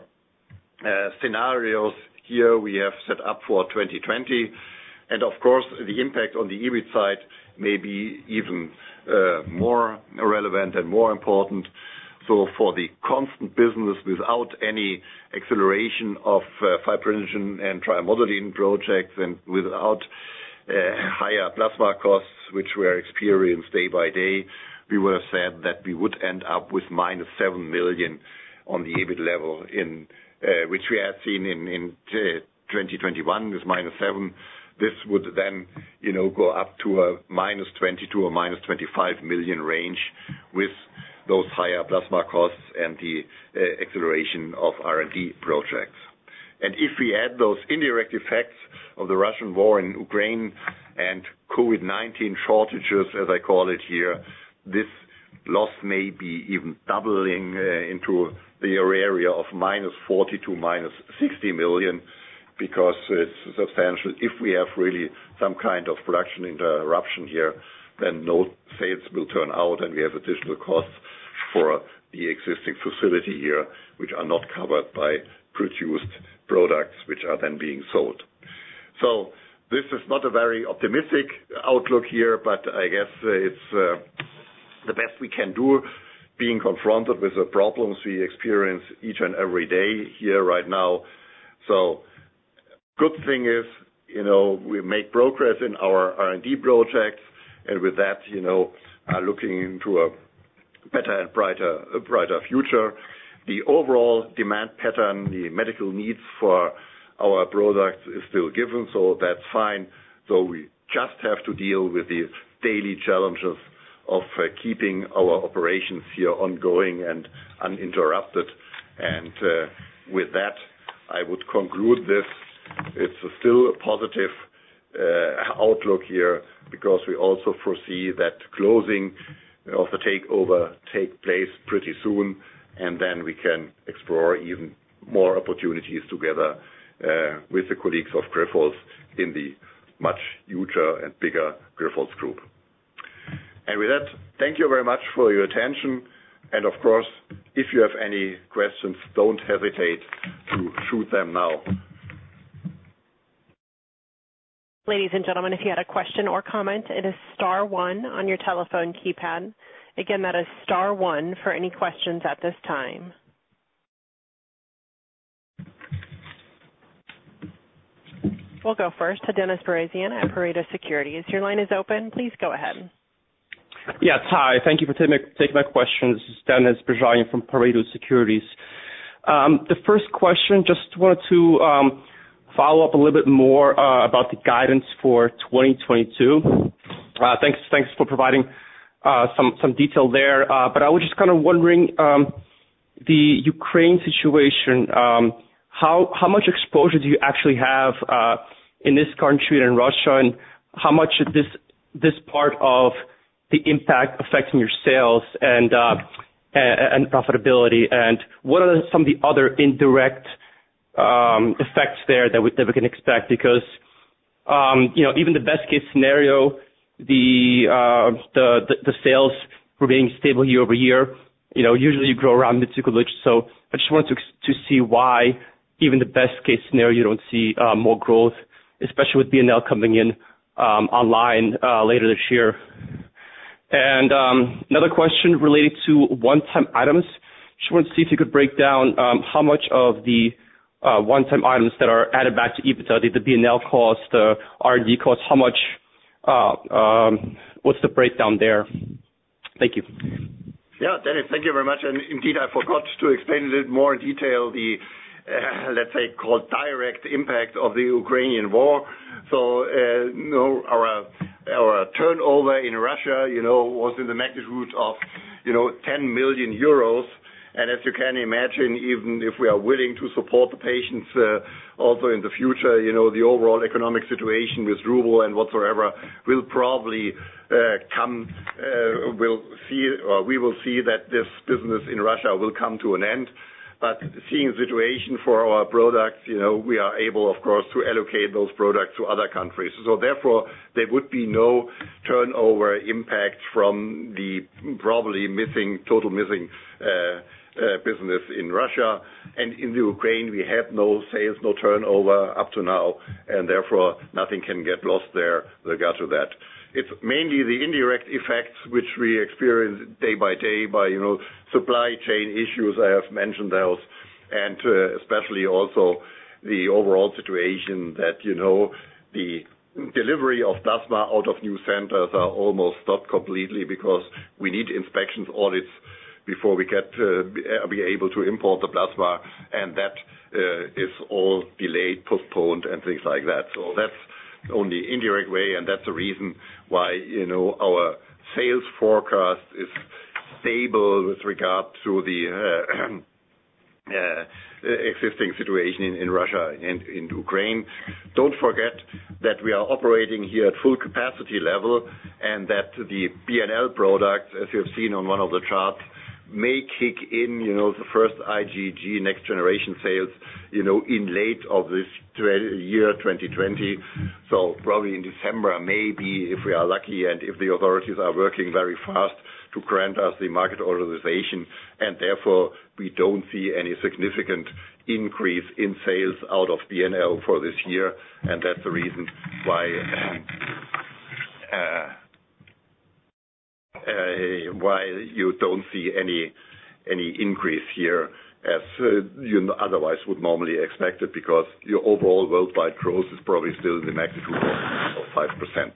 uh, scenarios. Here we have set up for twenty twenty. And of course, the impact on the E B I T side may be even uh, more relevant and more important. So for the constant business without any acceleration of uh, fibrinogen and trimodulin projects and without uh, higher plasma costs, which were experienced day by day, we would have said that we would end up with minus seven million on the E B I T level, in uh, which we had seen in, in uh, twenty twenty-one with minus seven. This would then, you know, go up to a minus twenty-two or minus twenty-five million range with those higher plasma costs and the uh, acceleration of R and D projects. And if we add those indirect effects of the Russian war in Ukraine and COVID nineteen shortages, as I call it here, this loss may be even doubling uh, into the area of minus forty to minus sixty million, because it's substantial. If we have really some kind of production interruption here, then no sales will turn out, and we have additional costs for the existing facility here, which are not covered by produced products, which are then being sold. So this is not a very optimistic outlook here, but I guess uh, it's uh, the best we can do, being confronted with the problems we experience each and every day here right now. So good thing is, you know, we make progress in our R and D projects, and with that, you know, are looking into a better and brighter, a brighter future. The overall demand pattern, the medical needs for our products is still given, so that's fine. So we just have to deal with the daily challenges of uh, keeping our operations here ongoing and uninterrupted. And uh, with that, I would conclude this. It's a still a positive uh, outlook here, because we also foresee that closing of the takeover take place pretty soon, and then we can explore even more opportunities together uh, with the colleagues of Grifols in the much huger and bigger Grifols group. And with that, thank you very much for your attention. And of course, if you have any questions, don't hesitate to shoot them now. Ladies and gentlemen, if you had a question or comment, it is star one on your telephone keypad. Again, that is star one for any questions at this time. We'll go first to Dennis Barazian at Pareto Securities. Your line is open. Please go ahead. Yes, hi. Thank you for taking my, taking my questions. This is Dennis Barazian from Pareto Securities. Um, the first question, just wanted to um, follow up a little bit more uh, about the guidance for twenty twenty-two. Uh, thanks, thanks for providing uh, some some detail there. Uh, but I was just kind of wondering, um, the Ukraine situation. Um, how how much exposure do you actually have uh, in this country and in Russia, and how much is this this part of the impact affecting your sales and uh, and, and profitability, and what are some of the other indirect um, effects there that we, that we can expect? Because um, you know, even the best case scenario, the, uh, the the the sales remaining stable year over year, you know, usually you grow around mid-single digits. So I just wanted to to see why even the best case scenario you don't see uh, more growth, especially with B N L coming in um, online uh, later this year. And um, another question related to one-time items. Just wanted to see if you could break down um, how much of the uh, one-time items that are added back to EBITDA, the, the B N L cost, the R and D cost, how much, uh, um, what's the breakdown there? Thank you. Yeah, Dennis, thank you very much. And indeed, I forgot to explain a little more in detail the Uh, let's say, called direct impact of the Ukrainian war. So, uh, you know, our our turnover in Russia, you know, was in the magnitude of, you know, ten million euros. And as you can imagine, even if we are willing to support the patients uh, also in the future, you know, the overall economic situation with ruble and whatsoever will probably uh, come, uh, will see, or we will see that this business in Russia will come to an end. But seeing the situation for our products, you know, we are able, of course, to allocate those products to other countries. So therefore, there would be no turnover impact from the probably missing, total missing uh, uh, business in Russia. And in the Ukraine, we have no sales, no turnover up to now, and therefore nothing can get lost there with regard to that. It's mainly the indirect effects which we experience day by day by, you know, supply chain issues. I have mentioned those, and uh, especially also the overall situation that, you know, the delivery of plasma out of new centers are almost stopped completely because we need inspections, audits before we get uh, be able to import the plasma, and that uh, is all delayed, postponed, and things like that. So that's only indirect way, and that's the reason why, you know, our sales forecast is stable with regard to the uh, uh, existing situation in, in Russia and in Ukraine. Don't forget that we are operating here at full capacity level, and that the B N L products, as you have seen on one of the charts, may kick in, you know, the first I G G next generation sales, you know, in late of this year twenty twenty. So probably in December, maybe, if we are lucky and if the authorities are working very fast to grant us the market authorization, and therefore we don't see any significant increase in sales out of B N L for this year, and that's the reason why uh, Uh, why you don't see any any increase here as uh, you otherwise would normally expect it, because your overall worldwide growth is probably still in the magnitude of five percent.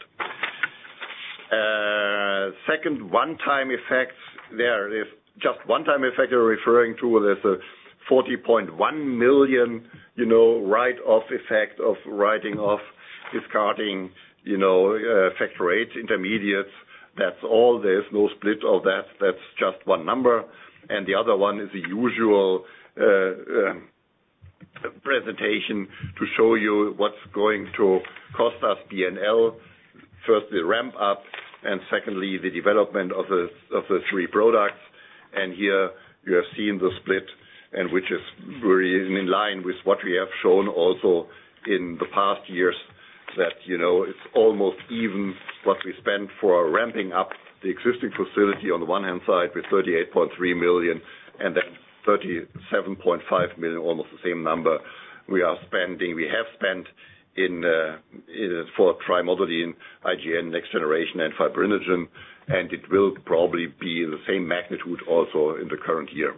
Uh, second, one-time effects. There is just one-time effect you're referring to. There's a forty point one million, you know, write-off effect of writing off, discarding, you know, uh, factor eight intermediates. That's all. There's no split of that. That's just one number. And the other one is the usual uh, uh, presentation to show you what's going to cost us B N L. First, the ramp up, and secondly, the development of the of the three products. And here you have seen the split, and which is very in line with what we have shown also in the past years, that, you know, it's almost even what we spend for ramping up the existing facility on the one hand side with thirty-eight point three million, and then thirty-seven point five million, almost the same number we are spending, we have spent in, uh, in for trimodulin, I G N, next generation, and fibrinogen, and it will probably be the same magnitude also in the current year.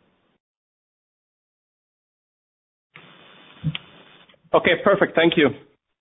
Okay, perfect. Thank you.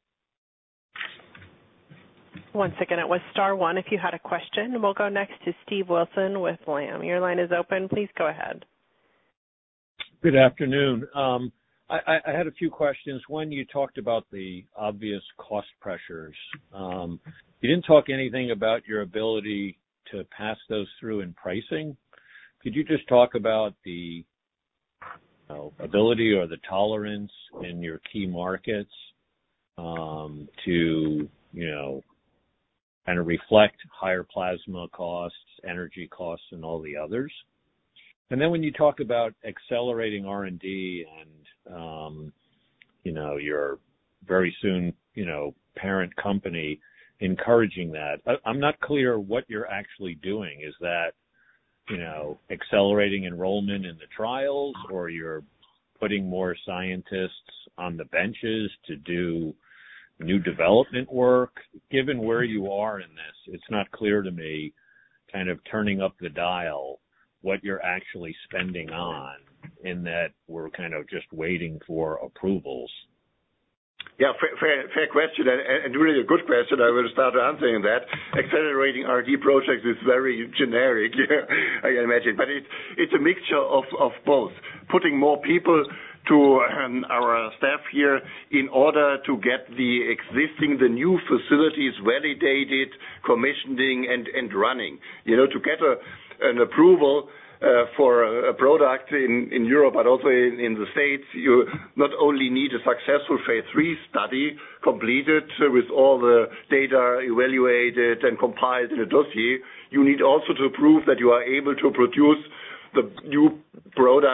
Once again, it was star one if you had a question. We'll go next to Steve Wilson with Lam. Your line is open. Please go ahead. Good afternoon. Um, I, I had a few questions. One, you talked about the obvious cost pressures. Um, you didn't talk anything about your ability to pass those through in pricing. Could you just talk about the you know, ability or the tolerance in your key markets um, to, you know, kind of reflect higher plasma costs, energy costs, and all the others? And then when you talk about accelerating R and D and, um, you know, your very soon, you know, parent company encouraging that, I, I'm not clear what you're actually doing. Is that, you know, accelerating enrollment in the trials, or you're putting more scientists on the benches to do new development work? Given where you are in this, it's not clear to me, kind of turning up the dial, what you're actually spending on, in that we're kind of just waiting for approvals. Yeah, fair, fair, fair question, and, and really a good question. I will start answering that. Accelerating R and D projects is very generic, I can imagine, but it, it's a mixture of, of both. Putting more people to um, our staff here in order to get the existing, the new facilities validated, commissioning, and, and running. You know, to get a, an approval Uh, for a, a product in, in Europe, but also in, in the States, you not only need a successful phase three study completed uh, with all the data evaluated and compiled in a dossier, you need also to prove that you are able to produce the new product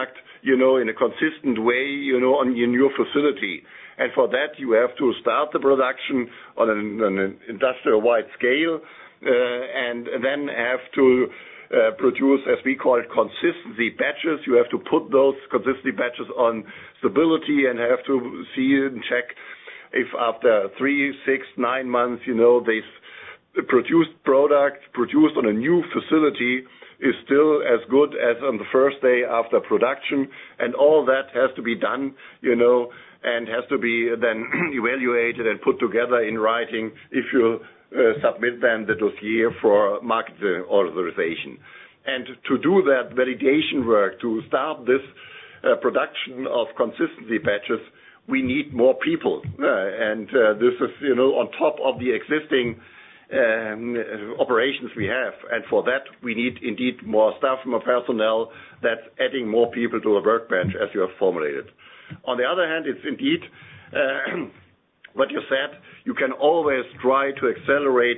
you know, in a consistent way, you know, on in your facility. And for that, you have to start the production on an, on an industrial-wide scale, uh, and then have to uh, produce, as we call it, consistency batches. You have to put those consistency batches on stability and have to see and check if after three, six, nine months, you know, this produced product produced on a new facility is still as good as on the first day after production, and all that has to be done, you know, and has to be then evaluated and put together in writing if you uh, submit then the dossier for market authorization. And to do that validation work, to start this uh, production of consistency batches, we need more people. Uh, and uh, this is, you know, on top of the existing um, operations we have. And for that, we need indeed more staff, more personnel. That's adding more people to the workbench, as you have formulated. On the other hand, it's indeed uh, what you said. You can always try to accelerate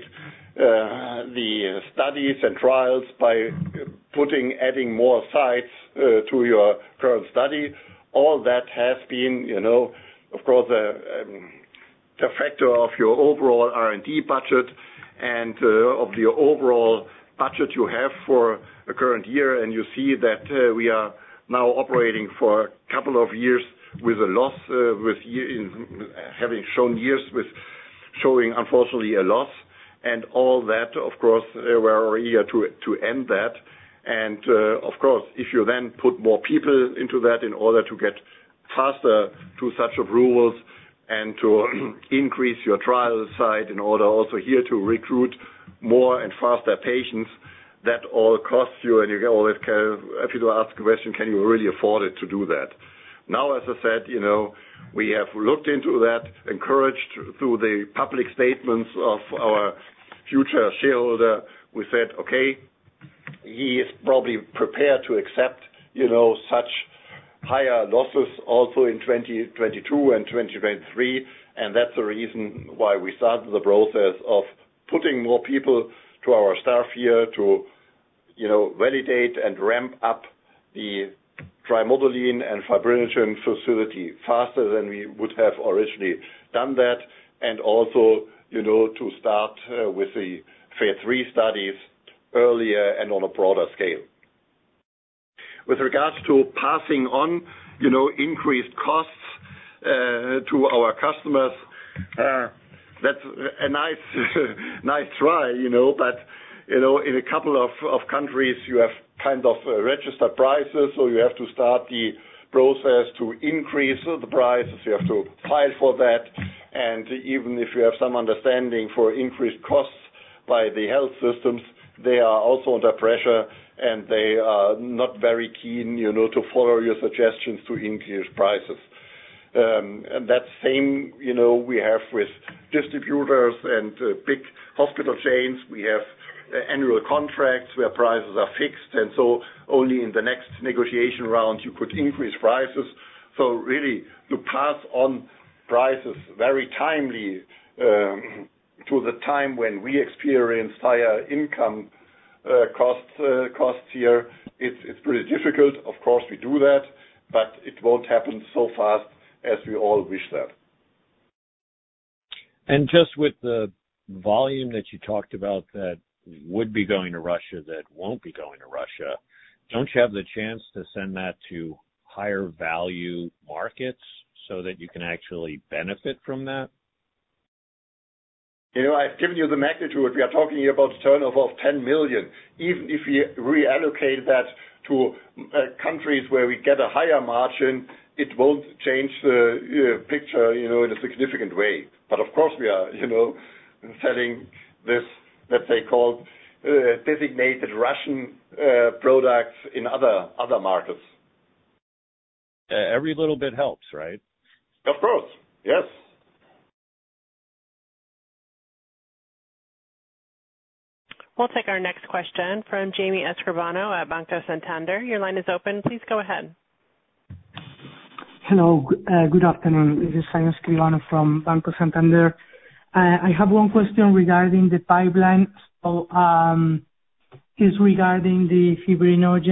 uh, the studies and trials by putting, adding more sites uh, to your current study. All that has been, you know, of course, a, um, a factor of your overall R and D budget and uh, of the overall budget you have for the current year. And you see that uh, we are now operating for a couple of years with a loss, uh, with year, in, having shown years with showing, unfortunately, a loss. And all that, of course, uh, we're eager to, to end that. And, uh, of course, if you then put more people into that in order to get faster to such approvals and to increase your trial site in order also here to recruit more and faster patients, that all costs you, and you always can, if you ask the question, can you really afford it to do that? Now, as I said, you know, we have looked into that, encouraged through the public statements of our future shareholder. We said, okay, he is probably prepared to accept, you know, such higher losses also in twenty twenty-two and twenty twenty-three, and that's the reason why we started the process of putting more people to our staff here to, you know, validate and ramp up the trimodulin and fibrinogen facility faster than we would have originally done that, and also, you know, to start uh, with the phase three studies earlier and on a broader scale. With regards to passing on, you know, increased costs uh, to our customers, uh, that's a nice, nice try, you know, but, you know, in a couple of, of countries you have kind of uh, registered prices, so you have to start the process to increase the prices, you have to file for that, and even if you have some understanding for increased costs by the health systems, they are also under pressure, and they are not very keen, you know, to follow your suggestions to increase prices. Um, and that same, you know, we have with distributors and uh, big hospital chains. We have uh, annual contracts where prices are fixed, and so only in the next negotiation round you could increase prices. So really, to pass on prices very timely um, to the time when we experienced higher income uh, costs uh, costs here, it's it's pretty difficult. Of course, we do that, but it won't happen so fast as we all wish that. And just with the volume that you talked about that would be going to Russia, that won't be going to Russia, don't you have the chance to send that to higher value markets so that you can actually benefit from that? You know, I've given you the magnitude. We are talking here about a turnover of ten million. Even if we reallocate that to uh, countries where we get a higher margin, it won't change the uh, picture, you know, in a significant way. But of course we are, you know, selling this, let's say, called uh, designated Russian uh, products in other other markets. Uh, every little bit helps, right? Of course, yes. We'll take our next question from Jamie Escribano at Banco Santander. Your line is open. Please go ahead. Hello. Uh, good afternoon. This is Jaime Escribano from Banco Santander. Uh, I have one question regarding the pipeline. So, um, is regarding the fibrinogen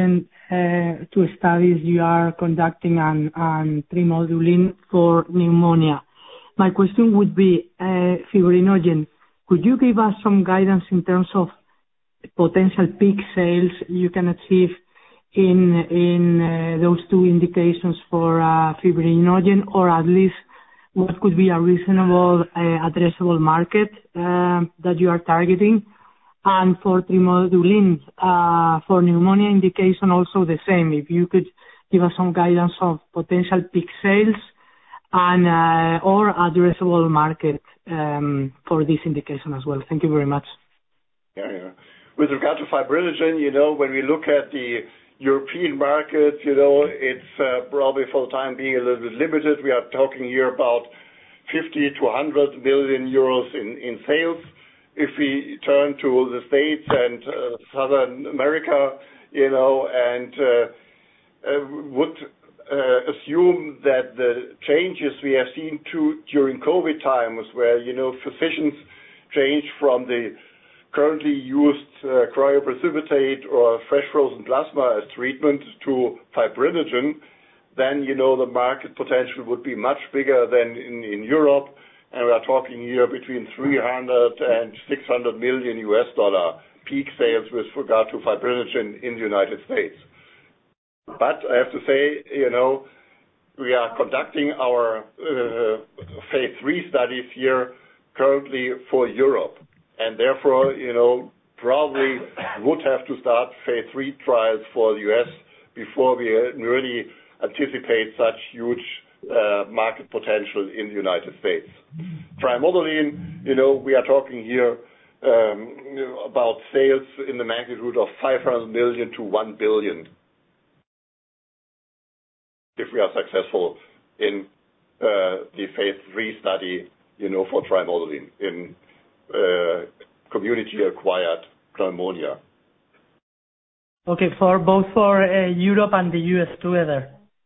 uh, two studies you are conducting on, on trimodulin for pneumonia. My question would be, uh, fibrinogen, could you give us some guidance in terms of potential peak sales you can achieve in in uh, those two indications for uh, fibrinogen, or at least what could be a reasonable uh, addressable market uh, that you are targeting? And for trimodulin, uh, for pneumonia indication, also the same. If you could give us some guidance of potential peak sales and uh, or addressable market um, for this indication as well. Thank you very much. Yeah, yeah. With regard to fibrinogen, you know, when we look at the European market, you know, it's uh, probably for the time being a little bit limited. We are talking here about fifty to one hundred million euros in, in sales. If we turn to the States and uh, Southern America, you know, and uh, uh, would uh, assume that the changes we have seen to, during COVID times, where, you know, physicians change from the currently used uh, cryoprecipitate or fresh frozen plasma as treatment to fibrinogen, then, you know, the market potential would be much bigger than in, in Europe. And we are talking here between three hundred and six hundred million U S dollar peak sales with regard to fibrinogen in the United States. But I have to say, you know, we are conducting our uh, phase three studies here currently for Europe. And therefore, you know, probably would have to start phase three trials for the U S before we really anticipate such huge uh, market potential in the United States. Trimodulin, you know, we are talking here um, about sales in the magnitude of five hundred million to one billion if we are successful in uh, the phase three study, you know, for trimodulin in Uh, community-acquired pneumonia. Okay, for both for uh, Europe and the U S together?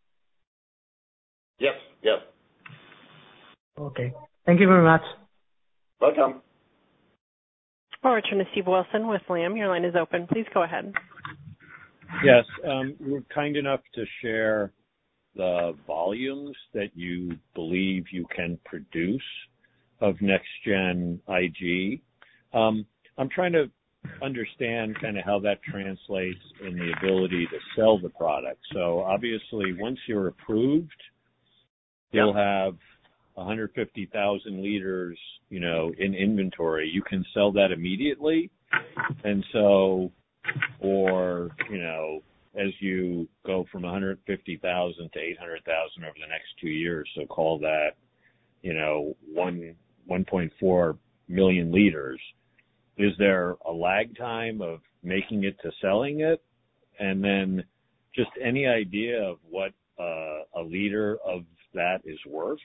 Yes, yes. Okay. Thank you very much. Welcome. I'll return to Steve Wilson with Lam. Your line is open. Please go ahead. Yes, um, you were kind enough to share the volumes that you believe you can produce of next-gen I G. Um, I'm trying to understand kind of how that translates in the ability to sell the product. So obviously, once you're approved, you'll have one hundred fifty thousand liters, you know, in inventory. You can sell that immediately. And so, or, you know, as you go from one hundred fifty thousand to eight hundred thousand over the next two years, so call that, you know, one one point four million liters. Is there a lag time of making it to selling it? And then just any idea of what uh, a liter of that is worth?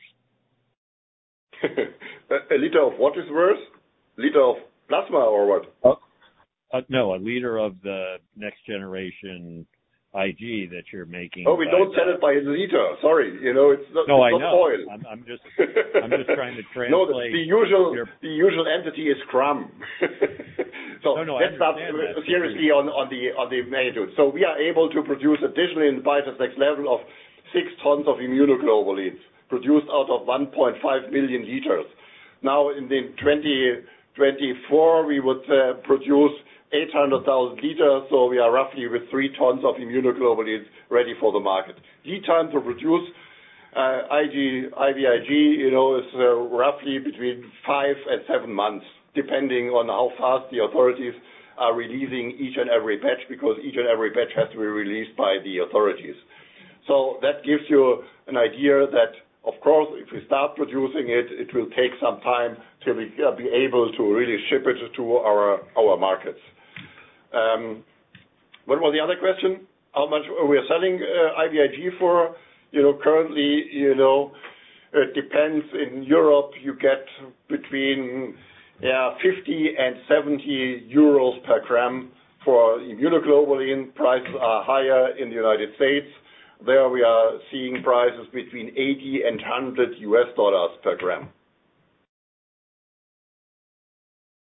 a, a liter of what is worth? Liter of plasma or what? Oh, uh, no, a liter of the next generation I G that you're making. Oh, we don't sell it by a liter. Sorry, you know, it's not, no, it's I not know. oil. I'm, I'm just, I'm just trying to translate. No, the, the usual, your... the usual entity is gram. so no, no, let's start that seriously on, on the on the magnitude. So we are able to produce additionally in Biotex level of six tons of immunoglobulins produced out of one point five million liters. Now in the twenty twenty-four we would uh, produce eight hundred thousand liters, so we are roughly with three tons of immunoglobulins ready for the market. Lead time to produce uh, I G, I V I G, you know, is uh, roughly between five and seven months, depending on how fast the authorities are releasing each and every batch, because each and every batch has to be released by the authorities. So that gives you an idea that, of course, if we start producing it, it will take some time till we uh, be able to really ship it to our our markets. Um, what was the other question? How much we are selling uh, I V I G for? You know, currently, you know, it depends. In Europe, you get between yeah, fifty and seventy euros per gram for immunoglobulin. Prices are higher in the United States. There we are seeing prices between eighty and one hundred U S dollars per gram.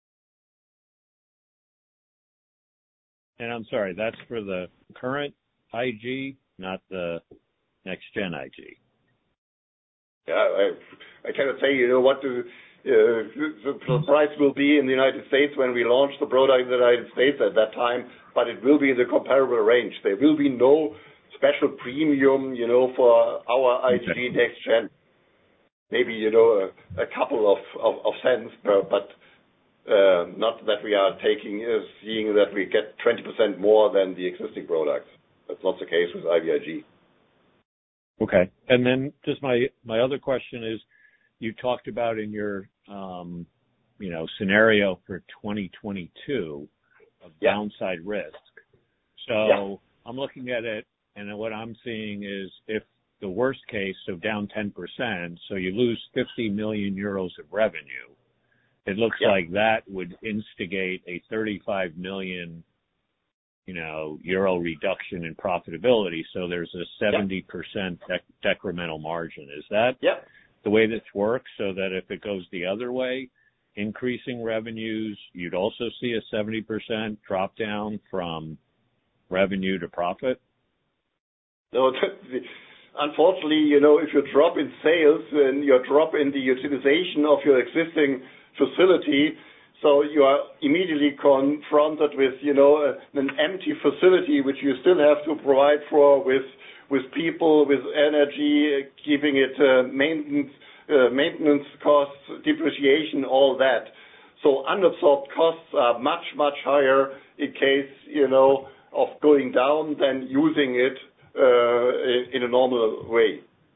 And I'm sorry, that's for the current I G, not the next gen I G. Yeah, I, I cannot say, you know, what the, uh, the price will be in the United States when we launch the product in the United States at that time, but it will be in the comparable range. There will be no special premium, you know, for our I G okay. next gen. Maybe, you know, a, a couple of, of, of cents, per, but uh, not that we are taking, uh, seeing that we get twenty percent more than the existing products. That's not the case with I V I G. Okay. And then just my, my other question is, you talked about in your, um, you know, scenario for twenty twenty-two of yeah. downside risk. So yeah. I'm looking at it, and what I'm seeing is if the worst case, so down ten percent, so you lose fifty million euros of revenue, it looks yeah. like that would instigate a thirty-five million you know, euro reduction in profitability. So there's a seventy percent dec- decremental margin. Is that yep. the way this works? So that if it goes the other way, increasing revenues, you'd also see a seventy percent drop down from revenue to profit? No, unfortunately, you know, if you drop in sales and you drop in the utilization of your existing facility, so you are immediately confronted with, you know, an empty facility which you still have to provide for with with people, with energy, keeping it uh, maintenance, uh, maintenance costs, depreciation, all that. So unabsorbed costs are much, much higher in case, you know, of going down than using it uh, in a normal way.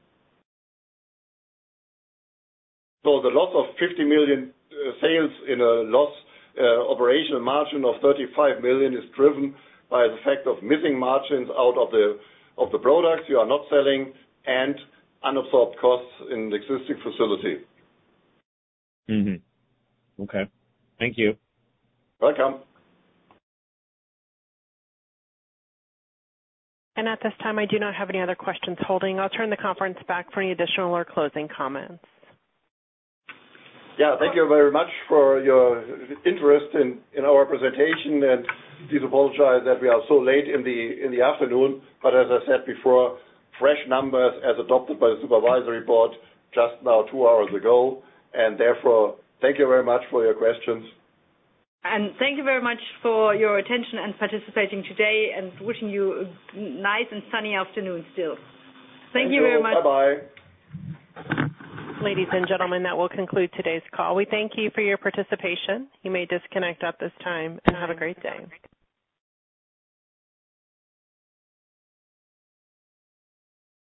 So the loss of fifty million uh, sales in a loss uh, operational margin of thirty-five million is driven by the fact of missing margins out of the of the products you are not selling and unabsorbed costs in the existing facility. Mm-hmm. Okay. Thank you. Welcome. And at this time, I do not have any other questions holding. I'll turn the conference back for any additional or closing comments. Yeah, thank you very much for your interest in, in our presentation, and please apologize that we are so late in the in the afternoon. But as I said before, fresh numbers as adopted by the supervisory board just now two hours ago, and therefore thank you very much for your questions. And thank you very much for your attention and participating today, and wishing you a nice and sunny afternoon still. Thank, thank you, you very much. Bye-bye. Ladies and gentlemen, that will conclude today's call. We thank you for your participation. You may disconnect at this time, and have a great day.